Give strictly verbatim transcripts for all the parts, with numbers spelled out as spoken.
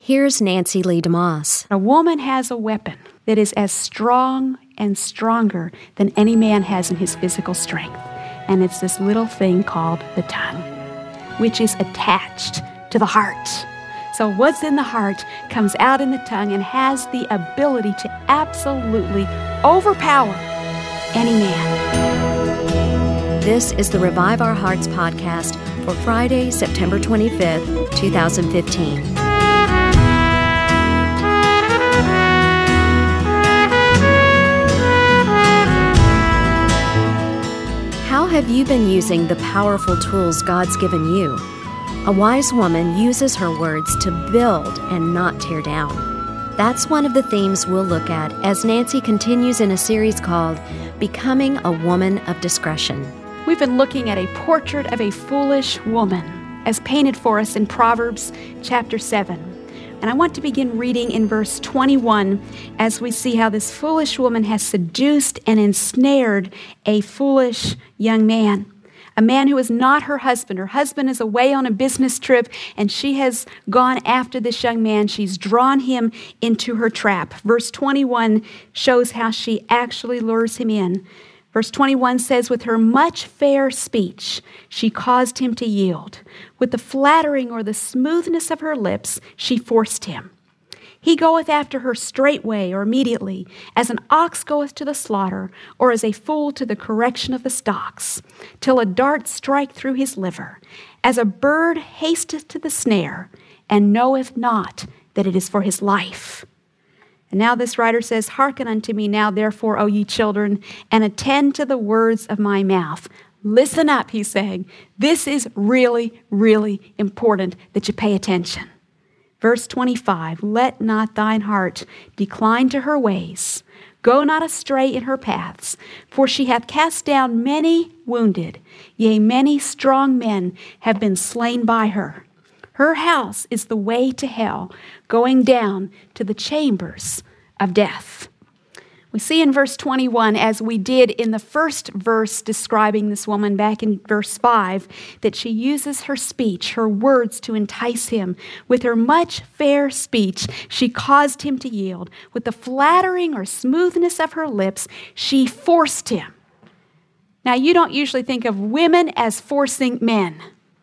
Here's Nancy Lee DeMoss. A woman has a weapon that is as strong and stronger than any man has in his physical strength. And it's this little thing called the tongue, which is attached to the heart. So what's in the heart comes out in the tongue and has the ability to absolutely overpower any man. This is the Revive Our Hearts podcast for Friday, September twenty-fifth, two thousand fifteen. How have you been using the powerful tools God's given you? A wise woman uses her words to build and not tear down. That's one of the themes we'll look at as Nancy continues in a series called Becoming a Woman of Discretion. We've been looking at a portrait of a foolish woman as painted for us in Proverbs chapter seven. And I want to begin reading in verse twenty-one as we see how this foolish woman has seduced and ensnared a foolish young man. A man who is not her husband. Her husband is away on a business trip, and she has gone after this young man. She's drawn him into her trap. Verse twenty-one shows how she actually lures him in. Verse twenty-one says, with her much fair speech, she caused him to yield. With the flattering or the smoothness of her lips, she forced him. He goeth after her straightway or immediately, as an ox goeth to the slaughter, or as a fool to the correction of the stocks, till a dart strike through his liver, as a bird hasteth to the snare, and knoweth not that it is for his life. And now this writer says, hearken unto me now, therefore, O ye children, and attend to the words of my mouth. Listen up, he's saying. This is really, really important that you pay attention. Verse twenty-five, let not thine heart decline to her ways. Go not astray in her paths, for she hath cast down many wounded. Yea, many strong men have been slain by her. Her house is the way to hell, going down to the chambers of death. We see in verse twenty-one, as we did in the first verse describing this woman back in verse five, that she uses her speech, her words to entice him. With her much fair speech, she caused him to yield. With the flattering or smoothness of her lips, she forced him. Now, you don't usually think of women as forcing men.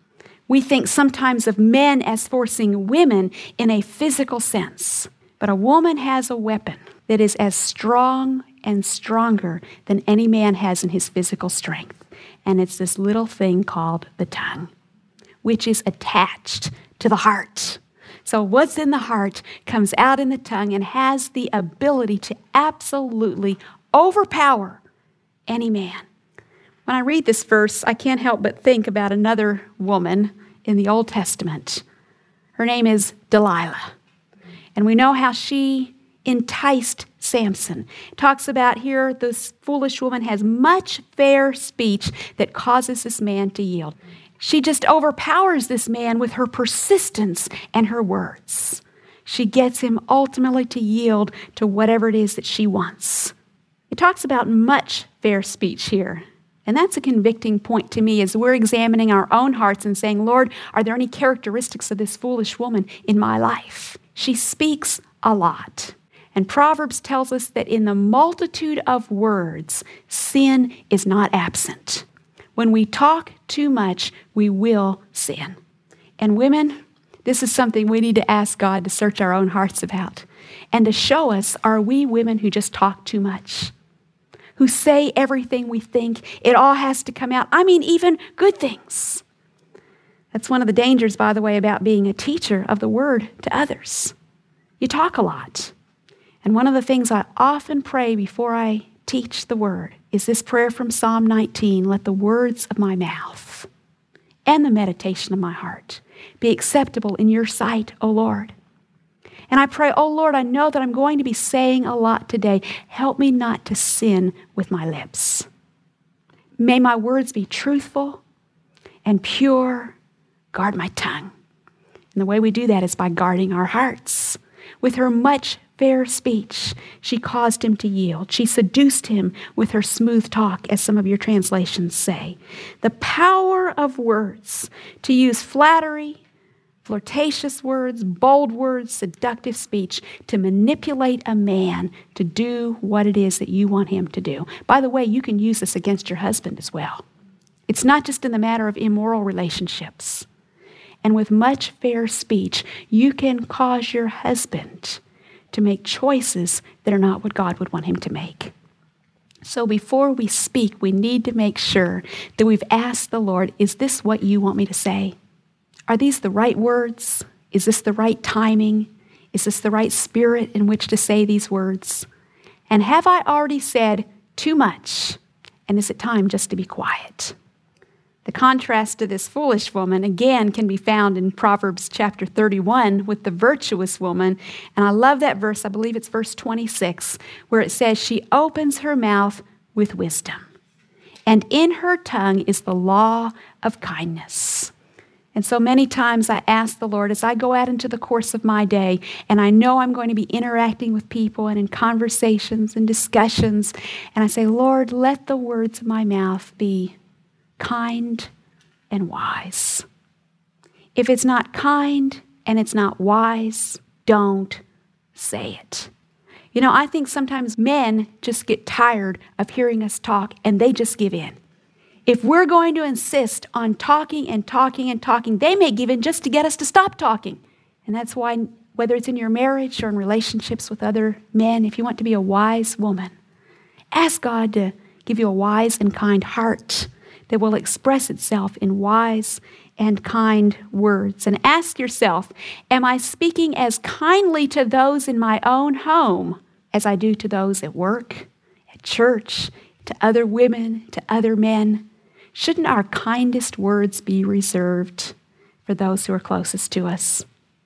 We think sometimes of men as forcing women in a physical sense. But a woman has a weapon that is as strong and stronger than any man has in his physical strength. And it's this little thing called the tongue, which is attached to the heart. So what's in the heart comes out in the tongue and has the ability to absolutely overpower any man. When I read this verse, I can't help but think about another woman in the Old Testament. Her name is Delilah. And we know how she enticed Samson. It talks about here, this foolish woman has much fair speech that causes this man to yield. She just overpowers this man with her persistence and her words. She gets him ultimately to yield to whatever it is that she wants. It talks about much fair speech here. And that's a convicting point to me as we're examining our own hearts and saying, Lord, are there any characteristics of this foolish woman in my life? She speaks a lot. And Proverbs tells us that in the multitude of words, sin is not absent. When we talk too much, we will sin. And women, this is something we need to ask God to search our own hearts about and to show us, are we women who just talk too much? Who say everything we think, it all has to come out. I mean, even good things. That's one of the dangers, by the way, about being a teacher of the word to others. You talk a lot. And one of the things I often pray before I teach the word is this prayer from Psalm nineteen, let the words of my mouth and the meditation of my heart be acceptable in your sight, O Lord. And I pray, oh Lord, I know that I'm going to be saying a lot today. Help me not to sin with my lips. May my words be truthful and pure. Guard my tongue. And the way we do that is by guarding our hearts. With her much fair speech, she caused him to yield. She seduced him with her smooth talk, as some of your translations say. The power of words to use flattery, flirtatious words, bold words, seductive speech to manipulate a man to do what it is that you want him to do. By the way, you can use this against your husband as well. It's not just in the matter of immoral relationships. And with much fair speech, you can cause your husband to make choices that are not what God would want him to make. So before we speak, we need to make sure that we've asked the Lord, is this what you want me to say? Are these the right words? Is this the right timing? Is this the right spirit in which to say these words? And have I already said too much? And is it time just to be quiet? The contrast to this foolish woman, again, can be found in Proverbs chapter thirty-one with the virtuous woman. And I love that verse. I believe it's verse twenty-six, where it says, she opens her mouth with wisdom, and in her tongue is the law of kindness. And so many times I ask the Lord, as I go out into the course of my day, and I know I'm going to be interacting with people and in conversations and discussions, and I say, Lord, let the words of my mouth be kind and wise. If it's not kind and it's not wise, don't say it. You know, I think sometimes men just get tired of hearing us talk and they just give in. If we're going to insist on talking and talking and talking, they may give in just to get us to stop talking. And that's why, whether it's in your marriage or in relationships with other men, if you want to be a wise woman, ask God to give you a wise and kind heart that will express itself in wise and kind words. And ask yourself, am I speaking as kindly to those in my own home as I do to those at work, at church, to other women, to other men? Shouldn't our kindest words be reserved for those who are closest to us?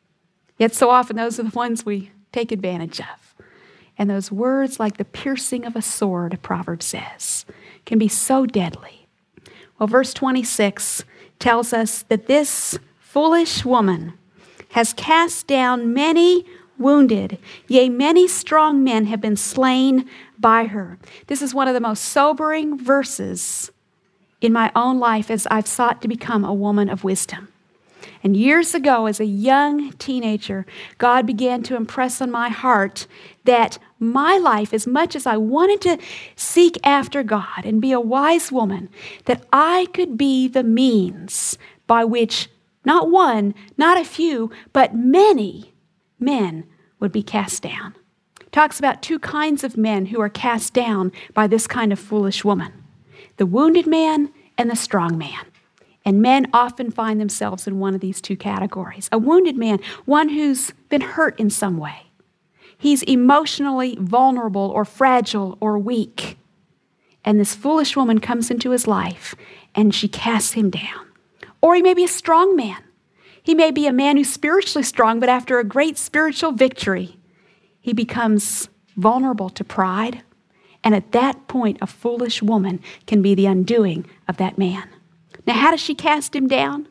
Yet so often those are the ones we take advantage of. And those words, like the piercing of a sword, a proverb says, can be so deadly. Well, verse twenty-six tells us that this foolish woman has cast down many wounded, yea, many strong men have been slain by her. This is one of the most sobering verses in my own life as I've sought to become a woman of wisdom. And years ago, as a young teenager, God began to impress on my heart that my life, as much as I wanted to seek after God and be a wise woman, that I could be the means by which not one, not a few, but many men would be cast down. It talks about two kinds of men who are cast down by this kind of foolish woman: the wounded man and the strong man. And men often find themselves in one of these two categories. A wounded man, one who's been hurt in some way. He's emotionally vulnerable or fragile or weak. And this foolish woman comes into his life and she casts him down. Or he may be a strong man. He may be a man who's spiritually strong, but after a great spiritual victory, he becomes vulnerable to pride. And at that point, a foolish woman can be the undoing of that man. Now, how does she cast him down?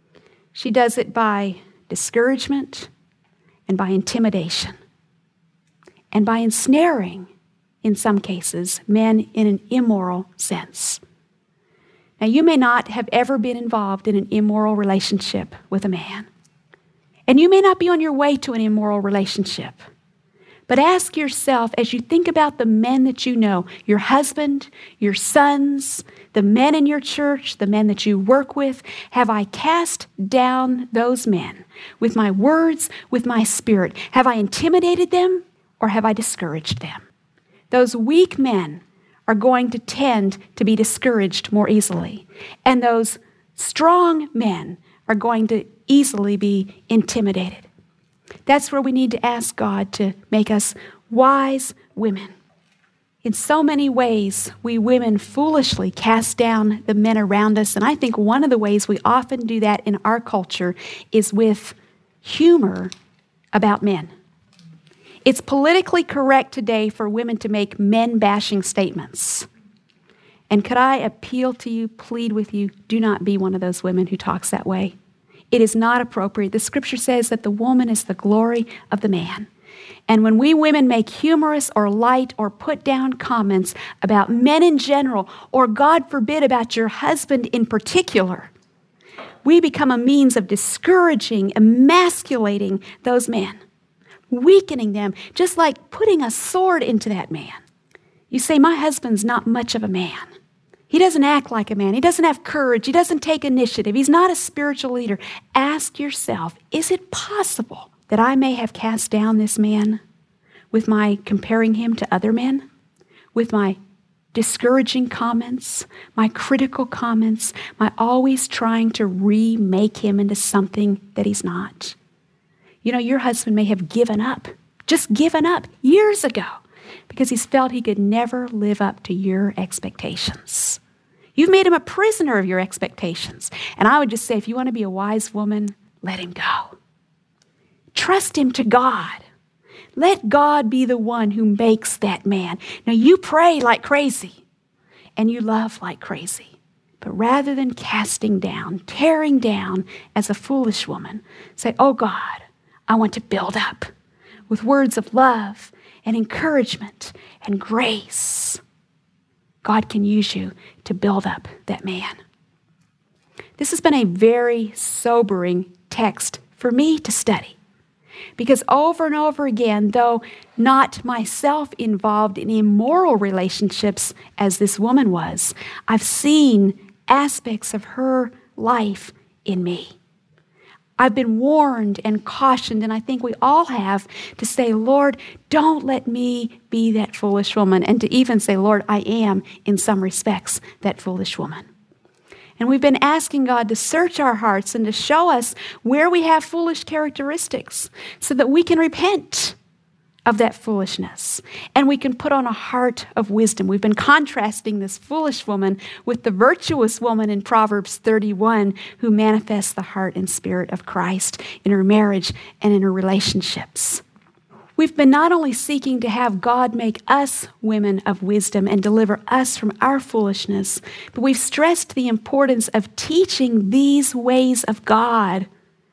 She does it by discouragement and by intimidation and by ensnaring, in some cases, men in an immoral sense. Now, you may not have ever been involved in an immoral relationship with a man, and you may not be on your way to an immoral relationship. But ask yourself, as you think about the men that you know, your husband, your sons, the men in your church, the men that you work with, have I cast down those men with my words, with my spirit? Have I intimidated them, or have I discouraged them? Those weak men are going to tend to be discouraged more easily, and those strong men are going to easily be intimidated. That's where we need to ask God to make us wise women. In so many ways, we women foolishly cast down the men around us. And I think one of the ways we often do that in our culture is with humor about men. It's politically correct today for women to make men-bashing statements. And could I appeal to you, plead with you, do not be one of those women who talks that way. It is not appropriate. The scripture says that the woman is the glory of the man. And when we women make humorous or light or put down comments about men in general, or God forbid about your husband in particular, we become a means of discouraging, emasculating those men, weakening them, just like putting a sword into that man. You say, my husband's not much of a man. He doesn't act like a man. He doesn't have courage. He doesn't take initiative. He's not a spiritual leader. Ask yourself, is it possible that I may have cast down this man with my comparing him to other men, with my discouraging comments, my critical comments, my always trying to remake him into something that he's not? You know, your husband may have given up, just given up years ago because he's felt he could never live up to your expectations. You've made him a prisoner of your expectations. And I would just say, if you want to be a wise woman, let him go. Trust him to God. Let God be the one who makes that man. Now, you pray like crazy and you love like crazy. But rather than casting down, tearing down as a foolish woman, say, oh God, I want to build up with words of love and encouragement and grace. God can use you to build up that man. This has been a very sobering text for me to study. Because over and over again, though not myself involved in immoral relationships as this woman was, I've seen aspects of her life in me. I've been warned and cautioned, and I think we all have, to say, Lord, don't let me be that foolish woman, and to even say, Lord, I am, in some respects, that foolish woman. And we've been asking God to search our hearts and to show us where we have foolish characteristics so that we can repent of that foolishness and we can put on a heart of wisdom. We've been contrasting this foolish woman with the virtuous woman in Proverbs thirty-one who manifests the heart and spirit of Christ in her marriage and in her relationships. We've been not only seeking to have God make us women of wisdom and deliver us from our foolishness, but we've stressed the importance of teaching these ways of God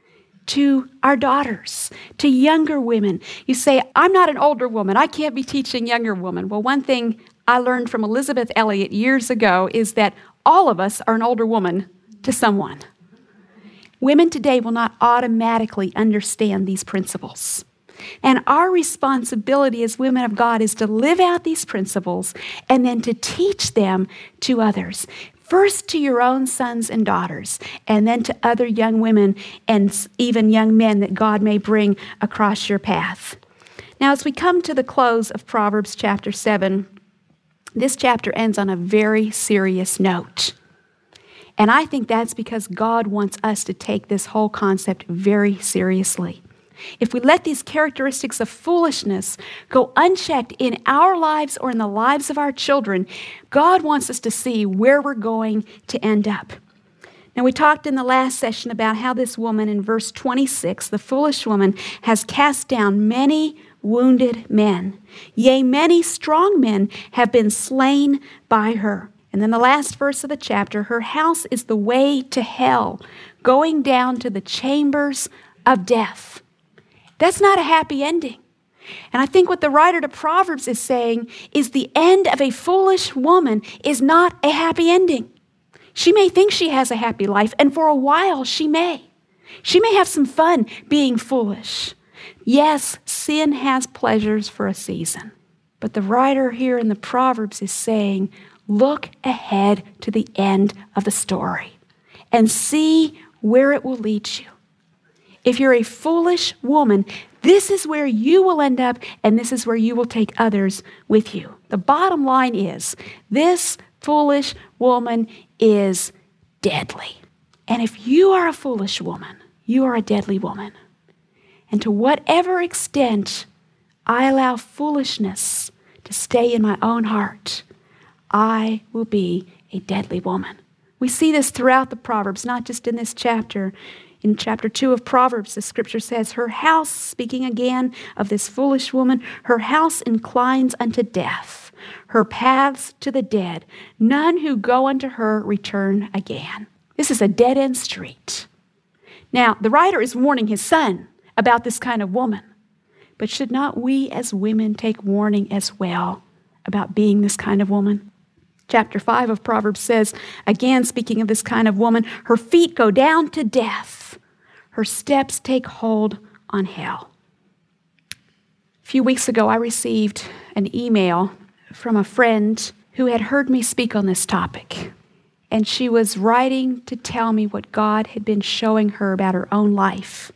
to our daughters, to younger women. You say, I'm not an older woman. I can't be teaching younger women. Well, one thing I learned from Elizabeth Elliot years ago is that all of us are an older woman to someone. Women today will not automatically understand these principles. And our responsibility as women of God is to live out these principles and then to teach them to others. First to your own sons and daughters, and then to other young women and even young men that God may bring across your path. Now, as we come to the close of Proverbs chapter seven, this chapter ends on a very serious note. And I think that's because God wants us to take this whole concept very seriously. If we let these characteristics of foolishness go unchecked in our lives or in the lives of our children, God wants us to see where we're going to end up. Now, we talked in the last session about how this woman in verse twenty-six, the foolish woman, has cast down many wounded men. Yea, many strong men have been slain by her. And then the last verse of the chapter, her house is the way to hell, going down to the chambers of death. That's not a happy ending. And I think what the writer to Proverbs is saying is the end of a foolish woman is not a happy ending. She may think she has a happy life, and for a while she may. She may have some fun being foolish. Yes, sin has pleasures for a season. But the writer here in the Proverbs is saying, look ahead to the end of the story and see where it will lead you. If you're a foolish woman, this is where you will end up, and this is where you will take others with you. The bottom line is, this foolish woman is deadly. And if you are a foolish woman, you are a deadly woman. And to whatever extent I allow foolishness to stay in my own heart, I will be a deadly woman. We see this throughout the Proverbs, not just in this chapter. In chapter two of Proverbs, the scripture says, her house, speaking again of this foolish woman, her house inclines unto death, her paths to the dead. None who go unto her return again. This is a dead-end street. Now, the writer is warning his son about this kind of woman. But should not we as women take warning as well about being this kind of woman? Chapter five of Proverbs says, again, speaking of this kind of woman, her feet go down to death. Her steps take hold on hell. A few weeks ago, I received an email from a friend who had heard me speak on this topic. And she was writing to tell me what God had been showing her about her own life.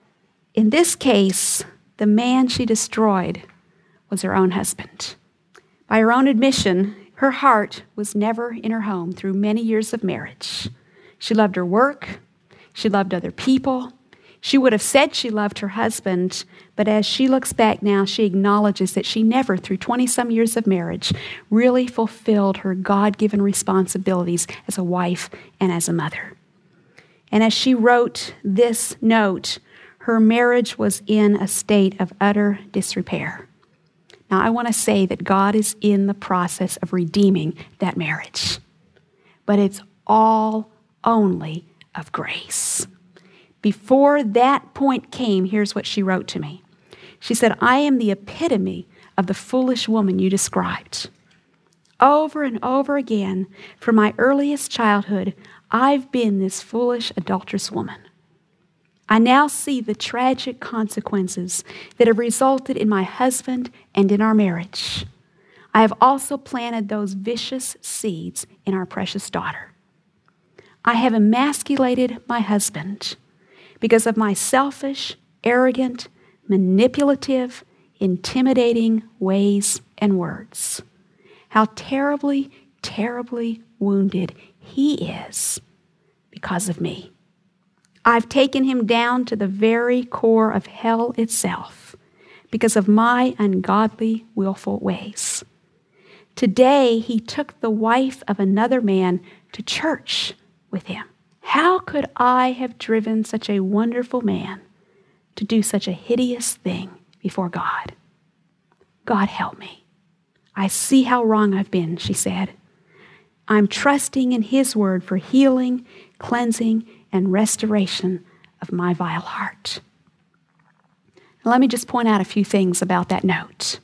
In this case, the man she destroyed was her own husband. By her own admission, her heart was never in her home through many years of marriage. She loved her work. She loved other people. She would have said she loved her husband, but as she looks back now, she acknowledges that she never, through twenty-some years of marriage, really fulfilled her God-given responsibilities as a wife and as a mother. And as she wrote this note, her marriage was in a state of utter disrepair. Now, I want to say that God is in the process of redeeming that marriage, but it's all only of grace. Before that point came, here's what she wrote to me. She said, I am the epitome of the foolish woman you described. Over and over again, from my earliest childhood, I've been this foolish, adulterous woman. I now see the tragic consequences that have resulted in my husband and in our marriage. I have also planted those vicious seeds in our precious daughter. I have emasculated my husband because of my selfish, arrogant, manipulative, intimidating ways and words. How terribly, terribly wounded he is because of me. I've taken him down to the very core of hell itself because of my ungodly, willful ways. Today, he took the wife of another man to church with him. How could I have driven such a wonderful man to do such a hideous thing before God? God help me. I see how wrong I've been, she said. I'm trusting in his word for healing, cleansing, and restoration of my vile heart. Now, let me just point out a few things about that note.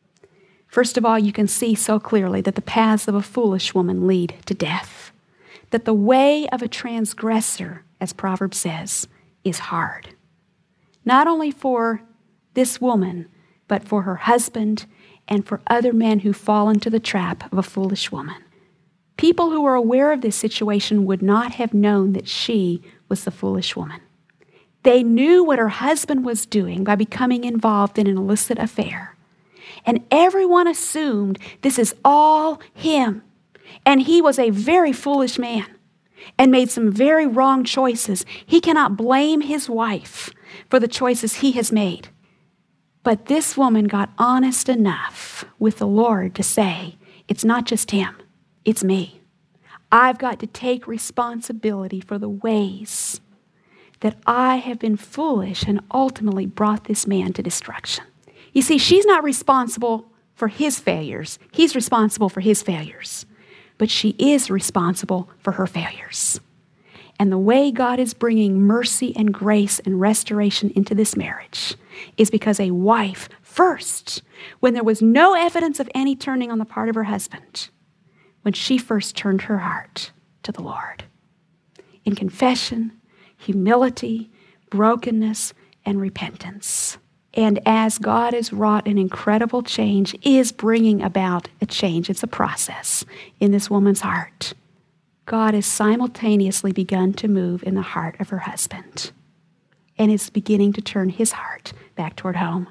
First of all, you can see so clearly that the paths of a foolish woman lead to death. That the way of a transgressor, as Proverbs says, is hard. Not only for this woman, but for her husband and for other men who fall into the trap of a foolish woman. People who were aware of this situation would not have known that she was the foolish woman. They knew what her husband was doing by becoming involved in an illicit affair. And everyone assumed this is all him. And he was a very foolish man and made some very wrong choices. He cannot blame his wife for the choices he has made. But this woman got honest enough with the Lord to say, it's not just him, it's me. I've got to take responsibility for the ways that I have been foolish and ultimately brought this man to destruction. You see, she's not responsible for his failures. He's responsible for his failures. But she is responsible for her failures. And the way God is bringing mercy and grace and restoration into this marriage is because a wife, first, when there was no evidence of any turning on the part of her husband, when she first turned her heart to the Lord. In confession, humility, brokenness, and repentance. And as God has wrought an incredible change, is bringing about a change. It's a process in this woman's heart. God has simultaneously begun to move in the heart of her husband and is beginning to turn his heart back toward home.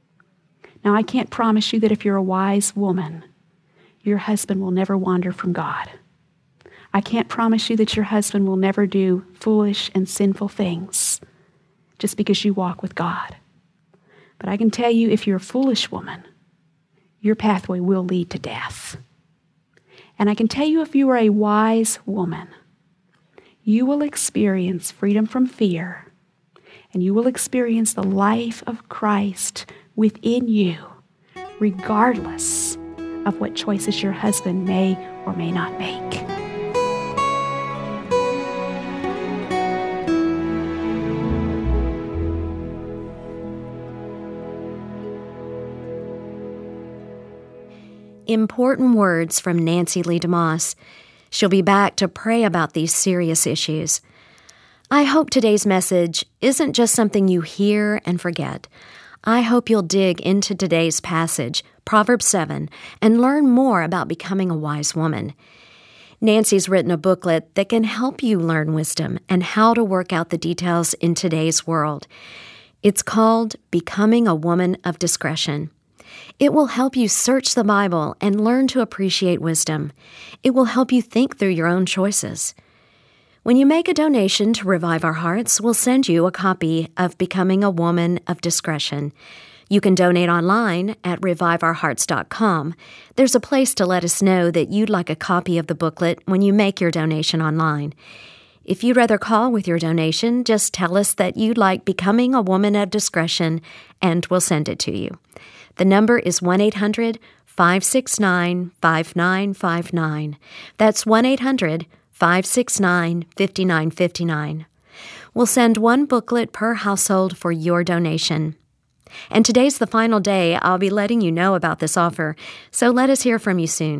Now, I can't promise you that if you're a wise woman, your husband will never wander from God. I can't promise you that your husband will never do foolish and sinful things just because you walk with God. But I can tell you, if you're a foolish woman, your pathway will lead to death. And I can tell you, if you are a wise woman, you will experience freedom from fear, and you will experience the life of Christ within you, regardless of what choices your husband may or may not make. Important words from Nancy Lee DeMoss. She'll be back to pray about these serious issues. I hope today's message isn't just something you hear and forget. I hope you'll dig into today's passage, Proverbs seven, and learn more about becoming a wise woman. Nancy's written a booklet that can help you learn wisdom and how to work out the details in today's world. It's called Becoming a Woman of Discretion. It will help you search the Bible and learn to appreciate wisdom. It will help you think through your own choices. When you make a donation to Revive Our Hearts, we'll send you a copy of Becoming a Woman of Discretion. You can donate online at revive our hearts dot com. There's a place to let us know that you'd like a copy of the booklet when you make your donation online. If you'd rather call with your donation, just tell us that you'd like Becoming a Woman of Discretion, and we'll send it to you. The number is one eight hundred five six nine five nine five nine. That's one eight hundred five six nine five nine five nine. We'll send one booklet per household for your donation. And today's the final day I'll be letting you know about this offer, so let us hear from you soon.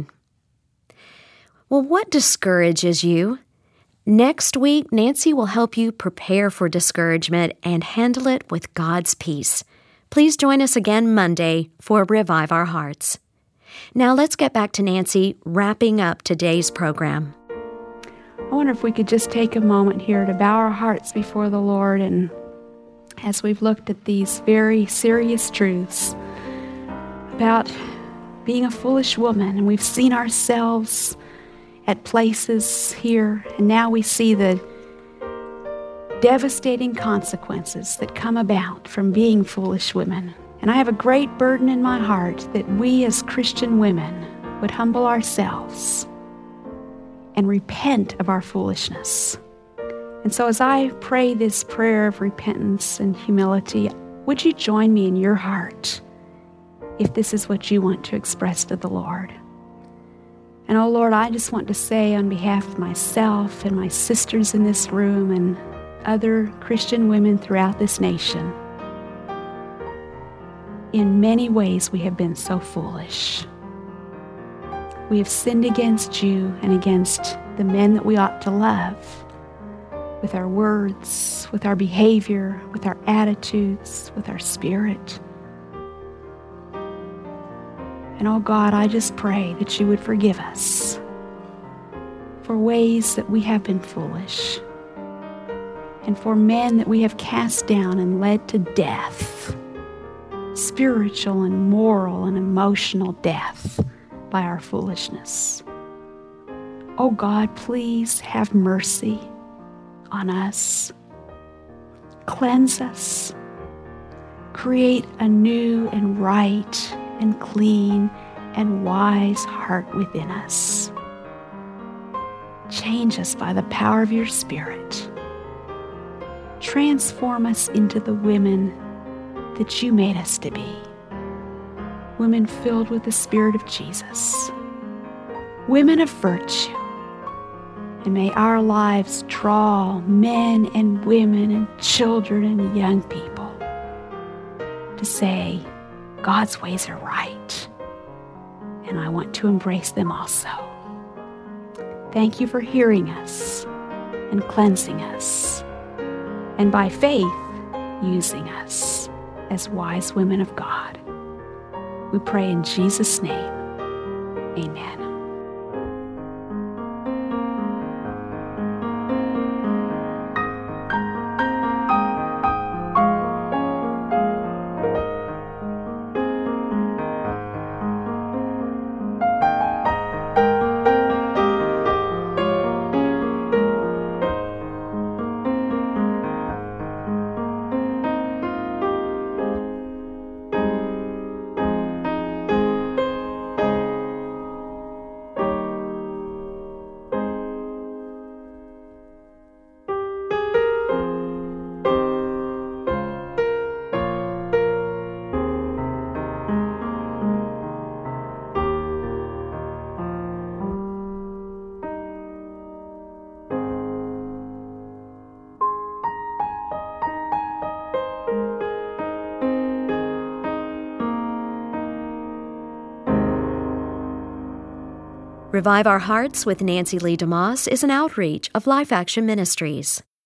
Well, what discourages you? Next week, Nancy will help you prepare for discouragement and handle it with God's peace. Please join us again Monday for Revive Our Hearts. Now let's get back to Nancy wrapping up today's program. I wonder if we could just take a moment here to bow our hearts before the Lord, and as we've looked at these very serious truths about being a foolish woman, and we've seen ourselves at places here, and now we see the devastating consequences that come about from being foolish women. And I have a great burden in my heart that we as Christian women would humble ourselves and repent of our foolishness. And so as I pray this prayer of repentance and humility, would you join me in your heart if this is what you want to express to the Lord? And oh Lord, I just want to say on behalf of myself and my sisters in this room and other Christian women throughout this nation, in many ways we have been so foolish. We have sinned against you and against the men that we ought to love, with our words, with our behavior, with our attitudes, with our spirit. And oh God, I just pray that you would forgive us for ways that we have been foolish, and for men that we have cast down and led to death, spiritual and moral and emotional death by our foolishness. Oh God, please have mercy on us. Cleanse us. Create a new and right and clean and wise heart within us. Change us by the power of your Spirit. Transform us into the women that you made us to be. Women filled with the Spirit of Jesus. Women of virtue. And may our lives draw men and women and children and young people to say, God's ways are right, and I want to embrace them also. Thank you for hearing us and cleansing us, and by faith, using us as wise women of God. We pray in Jesus' name. Amen. Revive Our Hearts with Nancy Lee DeMoss is an outreach of Life Action Ministries.